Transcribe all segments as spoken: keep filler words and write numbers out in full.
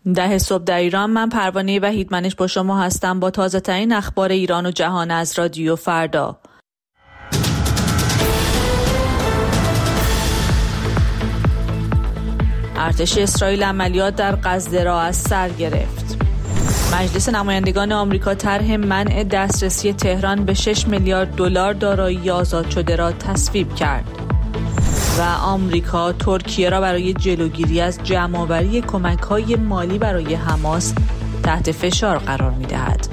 ده صبح در ایران. من پروانه وحیدمنش با شما هستم با تازه ترین اخبار ایران و جهان از رادیو فردا. ارتش اسرائیل عملیات در غزه را از سر گرفت. مجلس نمایندگان آمریکا طرح منع دسترسی تهران به شش میلیارد دلار دارایی آزاد شده را تصویب کرد. و آمریکا ترکیه را برای جلوگیری از جمع‌آوری کمک‌های مالی برای حماس تحت فشار قرار می‌دهد.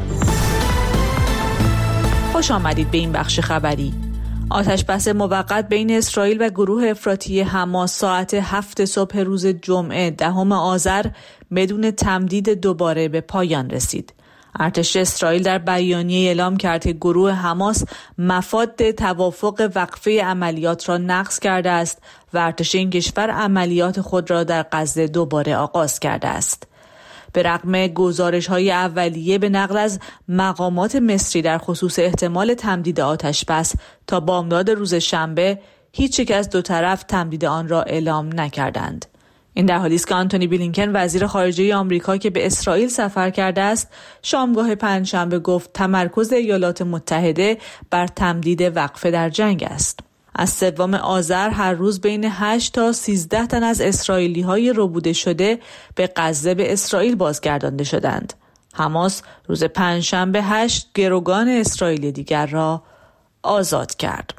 خوش آمدید به این بخش خبری. آتش‌بس موقت بین اسرائیل و گروه افراطی حماس ساعت هفت صبح روز جمعه دهم آذر بدون تمدید دوباره به پایان رسید. ارتش اسرائیل در بیانیه اعلام کرد که گروه حماس مفاد توافق وقفه عملیات را نقض کرده است و ارتش این کشور عملیات خود را در غزه دوباره آغاز کرده است. به رغم گزارش‌های اولیه به نقل از مقامات مصری در خصوص احتمال تمدید آتش‌بس تا بامداد روز شنبه، هیچ یک از دو طرف تمدید آن را اعلام نکردند. این در حالی است که آنتونی بلینکن وزیر خارجه آمریکا که به اسرائیل سفر کرده است، شامگاه پنجشنبه گفت تمرکز ایالات متحده بر تمدید وقفه در جنگ است. از سوم آذر هر روز بین هشت تا سیزده تن از اسرائیلی‌های ربوده شده به غزه به اسرائیل بازگردانده شدند. حماس روز پنجشنبه هشت گروگان اسرائیلی دیگر را آزاد کرد.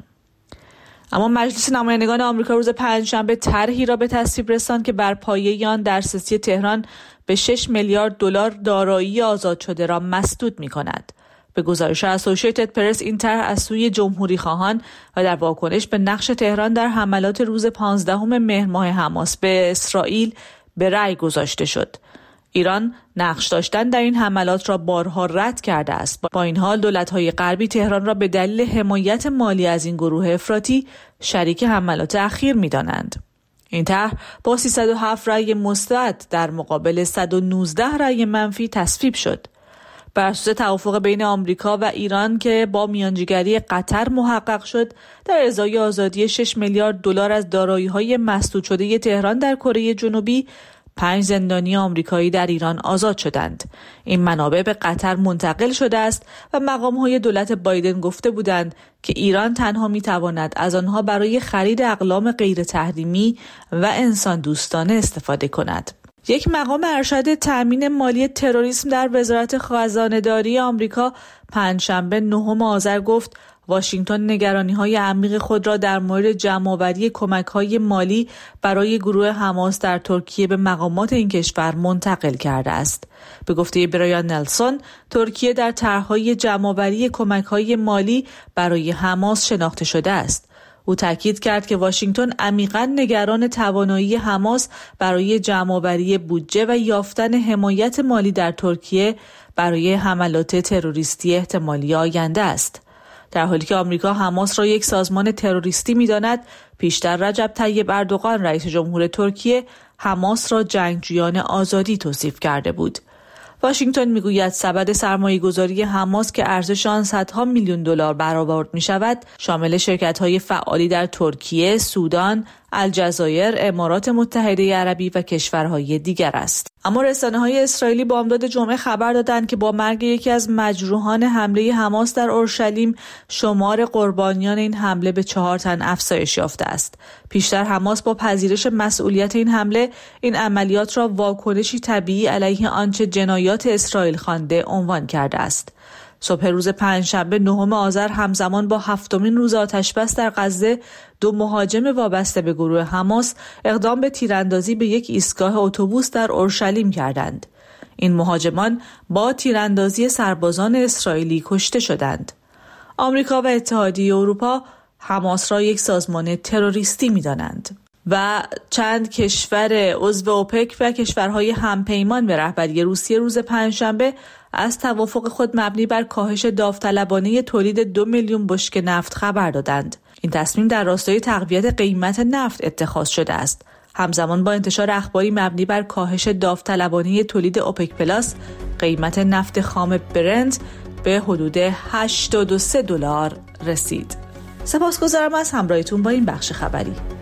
اما مجلس نمایندگان آمریکا روز پنجشنبه طرحی را به تصویب رساند که بر پایه آن دسترسی تهران به شش میلیارد دلار دارایی آزاد شده را مسدود می‌کند. به گزارش اسوسییتد پرس این طرح از سوی جمهوری خواهان و در واکنش به نقش تهران در حملات روز پانزدهم مهر ماه حماس به اسرائیل به رأی گذاشته شد. ایران نقش داشتن در این حملات را بارها رد کرده است. با این حال دولت‌های غربی تهران را به دلیل حمایت مالی از این گروه افراطی شریک حملات اخیر می‌دانند. این طرح با سیصد و هفت رأی مثبت در مقابل صد و نوزده رأی منفی تصویب شد. بر اساس توافق بین آمریکا و ایران که با میانجیگری قطر محقق شد، در ازای آزادی شش میلیارد دلار از دارایی‌های مسدود شده تهران در کره جنوبی، پنج زندانی آمریکایی در ایران آزاد شدند. این منابع به قطر منتقل شده است و مقام‌های دولت بایدن گفته بودند که ایران تنها می‌تواند از آنها برای خرید اقلام غیر تحریمی و انسان دوستانه استفاده کند. یک مقام ارشد تأمین مالی تروریسم در وزارت خزانه‌داری آمریکا پنجشنبه نهم آذر گفت واشنگتن نگرانی‌های عمیق خود را در مورد جمع‌آوری کمک‌های مالی برای گروه حماس در ترکیه به مقامات این کشور منتقل کرده است. به گفته برایان نلسون، ترکیه در طرح‌های جمع‌آوری کمک‌های مالی برای حماس شناخته شده است. او تاکید کرد که واشنگتن عمیقاً نگران توانایی حماس برای جمع‌آوری بودجه و یافتن حمایت مالی در ترکیه برای حملات تروریستی احتمالی آینده است. در حالی که آمریکا حماس را یک سازمان تروریستی می‌داند، پیشتر رجب طیب اردوغان رئیس جمهور ترکیه حماس را جنگجویان آزادی توصیف کرده بود. واشنگتن میگوید سبد سرمایه‌گذاری حماس که ارزش آن صدها میلیون دلار برآورد می‌شود، شامل شرکت‌های فعالی در ترکیه، سودان، الجزایر، امارات متحده عربی و کشورهای دیگر است. اما رسانه‌های اسرائیلی بامداد جمعه خبر دادند که با مرگ یکی از مجروحان حمله حماس در اورشلیم، شمار قربانیان این حمله به چهار تن افزایش یافته است. پیشتر حماس با پذیرش مسئولیت این حمله، این عملیات را واکنشی طبیعی علیه آنچه جنایات اسرائیل خوانده عنوان کرده است. صبح روز پنجشنبه نهم آذر همزمان با هفتمین روز آتش‌بس در غزه، دو مهاجم وابسته به گروه حماس اقدام به تیراندازی به یک ایستگاه اتوبوس در اورشلیم کردند. این مهاجمان با تیراندازی سربازان اسرائیلی کشته شدند. آمریکا و اتحادیه اروپا حماس را یک سازمان تروریستی می‌دانند و چند کشور عضو اوپک و کشورهای همپیمان به رهبری روسیه روز پنجشنبه از توافق خود مبنی بر کاهش داوطلبانه تولید دو میلیون بشکه نفت خبر دادند. این تصمیم در راستای تقویت قیمت نفت اتخاذ شده است. همزمان با انتشار اخباری مبنی بر کاهش داوطلبانه تولید اوپک پلاس، قیمت نفت خام برنت به حدود هشتاد و سه دلار رسید. سپاسگزارم از همراهیتون با این بخش خبری.